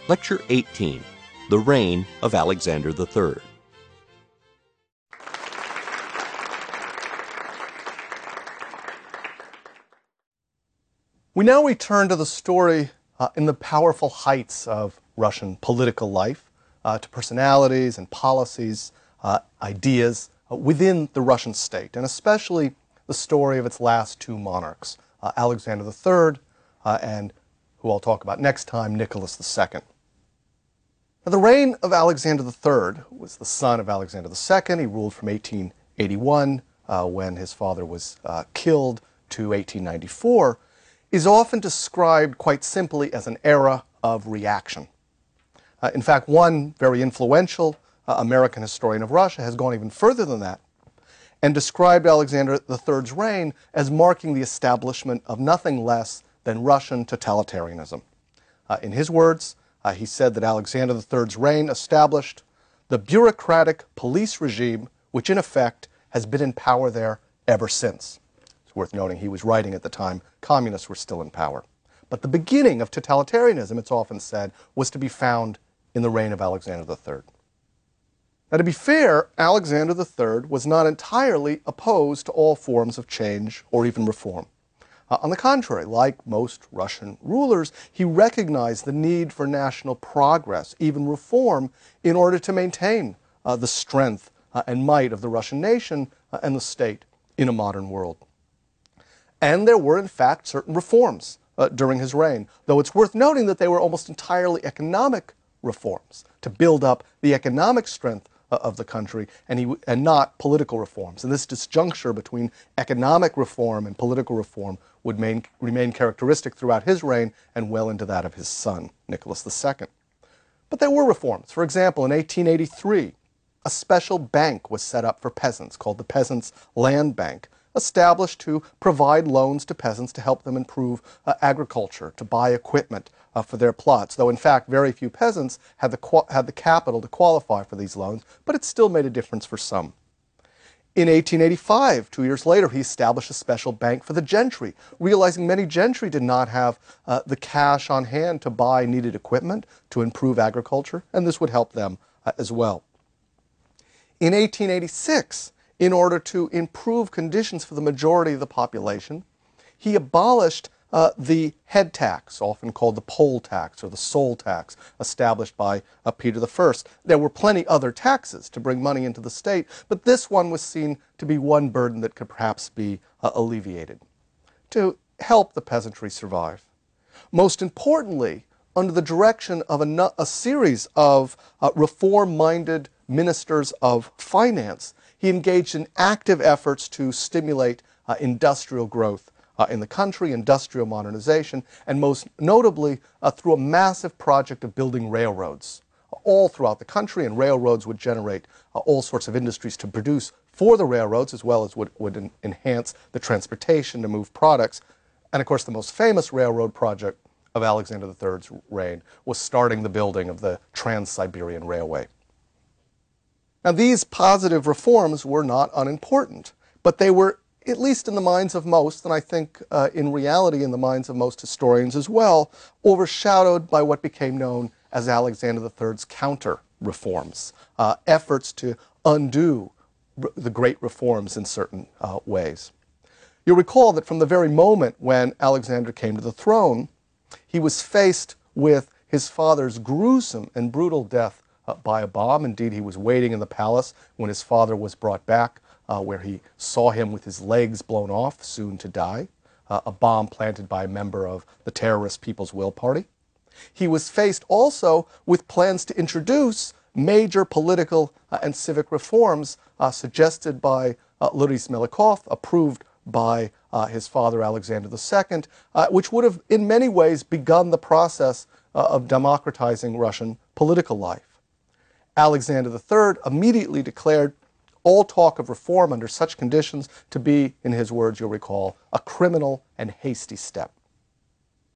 Lecture 18, The Reign of Alexander III. We now return to the story in the powerful heights of Russian political life, to personalities and policies, ideas within the Russian state, and especially the story of its last two monarchs, Alexander III and, who I'll talk about next time, Nicholas II. Now, the reign of Alexander III was the son of Alexander II. He ruled from 1881, when his father was killed, to 1894, is often described quite simply as an era of reaction. In fact, one very influential American historian of Russia has gone even further than that and described Alexander III's reign as marking the establishment of nothing less than Russian totalitarianism. In his words, he said that Alexander III's reign established the bureaucratic police regime which in effect has been in power there ever since. It's worth noting he was writing at the time communists were still in power. But the beginning of totalitarianism, it's often said, was to be found in the reign of Alexander III. Now, to be fair, Alexander III was not entirely opposed to all forms of change or even reform. On the contrary, like most Russian rulers, he recognized the need for national progress, even reform, in order to maintain the strength and might of the Russian nation and the state in a modern world. And there were, in fact, certain reforms during his reign, though it's worth noting that they were almost entirely economic reforms to build up the economic strength of the country and not political reforms. And this disjuncture between economic reform and political reform would remain characteristic throughout his reign and well into that of his son, Nicholas II. But there were reforms. For example, in 1883, a special bank was set up for peasants called the Peasants' Land Bank, established to provide loans to peasants to help them improve agriculture, to buy equipment for their plots, though in fact very few peasants had the capital to qualify for these loans, but it still made a difference for some. In 1885, 2 years later, he established a special bank for the gentry, realizing many gentry did not have the cash on hand to buy needed equipment to improve agriculture, and this would help them as well. In 1886, in order to improve conditions for the majority of the population, he abolished the head tax, often called the poll tax or the soul tax, established by Peter I. There were plenty other taxes to bring money into the state, but this one was seen to be one burden that could perhaps be alleviated to help the peasantry survive. Most importantly, under the direction of a series of reform-minded ministers of finance, he engaged in active efforts to stimulate industrial growth in the country, industrial modernization, and most notably through a massive project of building railroads all throughout the country, and railroads would generate all sorts of industries to produce for the railroads, as well as would enhance the transportation to move products. And of course, the most famous railroad project of Alexander III's reign was starting the building of the Trans-Siberian Railway. Now, these positive reforms were not unimportant, but they were, at least in the minds of most, and I think in reality in the minds of most historians as well, overshadowed by what became known as Alexander III's counter-reforms, efforts to undo the great reforms in certain ways. You'll recall that from the very moment when Alexander came to the throne, he was faced with his father's gruesome and brutal death by a bomb. Indeed, he was waiting in the palace when his father was brought back, where he saw him with his legs blown off, soon to die, a bomb planted by a member of the terrorist People's Will Party. He was faced also with plans to introduce major political and civic reforms suggested by Loris Melikov, approved by his father Alexander II, which would have in many ways begun the process of democratizing Russian political life. Alexander III immediately declared all talk of reform under such conditions to be, in his words, you'll recall, a criminal and hasty step.